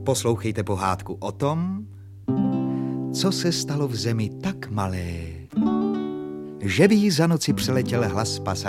Poslouchejte pohádku o tom, co se stalo v zemi tak malé, že by jí za noci přeletěl hlas pasáka.